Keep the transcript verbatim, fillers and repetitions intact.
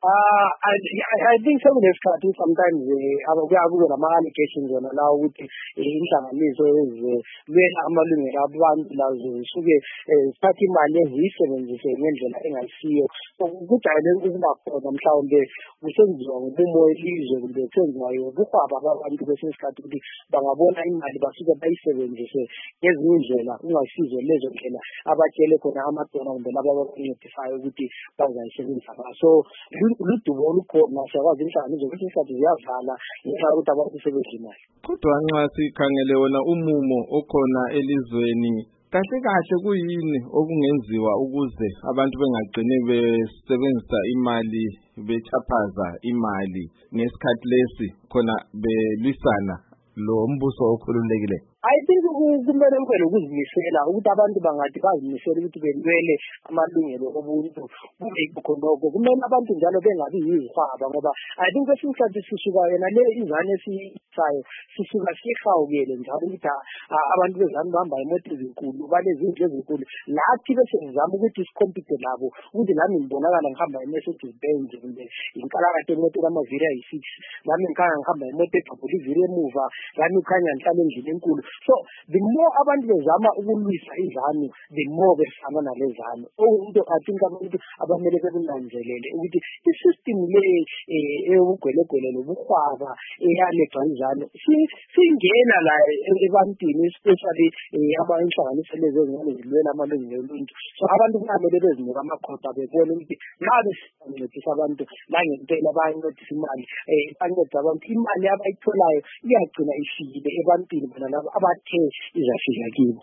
Uh, I, I I think some of the studies sometimes abakuyabuke lama allegations wona la ukuthi inhlanganiso ezilwela amalungelo abantu lazo zisuke zithatha imali eziyisebenzise ngendlela engayisiyo. Kujayele ukuba khona mhlawumbe kusenziwa ngobumo elizwe kumbe kusenziwa ubuhwaba babantu kwesinye isikhathi ukuthi bangabona imali basuke bayisebenzise ngezinye indlela kungasizo lezo ndlela abatshele khona amadona kumbe laba abakuncedisayo ukuthi bazayisebenzisa. So ludumo olukhona siyakwazi inhlanganiso kwesinye isikhathi ziyavala ngenxa yokuthi abantu sebedla imali. Kodwa nxa sikhangele wona umumo okhona elizweni, kahle kahle kuyini okungenziwa ukuze abantu bengagcini besebenzisa imali bechaphaza imali ngesikhathi lesi khona belwisana lo mbuso okhululekile? I think kumele kube lokuzimisela ukuthi abantu bangathi bazimisela ukuthi belwele amalungelo obuntu kube khonoko. Kumele abantu njalo bengabi yizihwaba ngoba I think kwesinye isikhathi sisuka yena le izane esisayo sisuka sihawukele njalo ukuthi abantu bezami bahamba imoto ezinkulu balezindlu ezinkulu lathi bese sizama ukuthi sikompete nabo ukuthi nami ngibonakala ngihamba iMercedes Benz kumbe inkalakatha imoto lamaviri ayi-six nami ngikhanya ngihamba imoto egqubula iviri emuva nami ukhanya ngihlala endlini enkulu. So the more abantu bezama ukulwisa izanu the more besana nalezanu. Into I think abantu abamele bekunanzelele ukuthi i-system le eyokugwelegwele lobuhwaba eyalegwa izanu singena la ebantwini especially abanhlanganiso lezi ezingazilwela amalungelo oluntu. So abantu kumele bezinika amakhota bebone ukuthi ngabe sincedisa abantu la ngempela bayancedisa imali bancedisa abantu imali abayitholayo iyagcina ifikile ebantwini bona labo abathe izafika kibo.